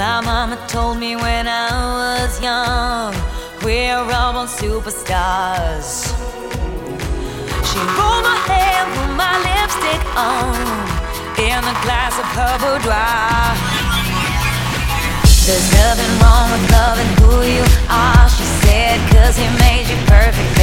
My mama told me when I was young, we're all born superstars. She rolled my hair, put my lipstick on, in a glass of her boudoir. There's nothing wrong with loving who you are, she said, 'cause he made you perfect.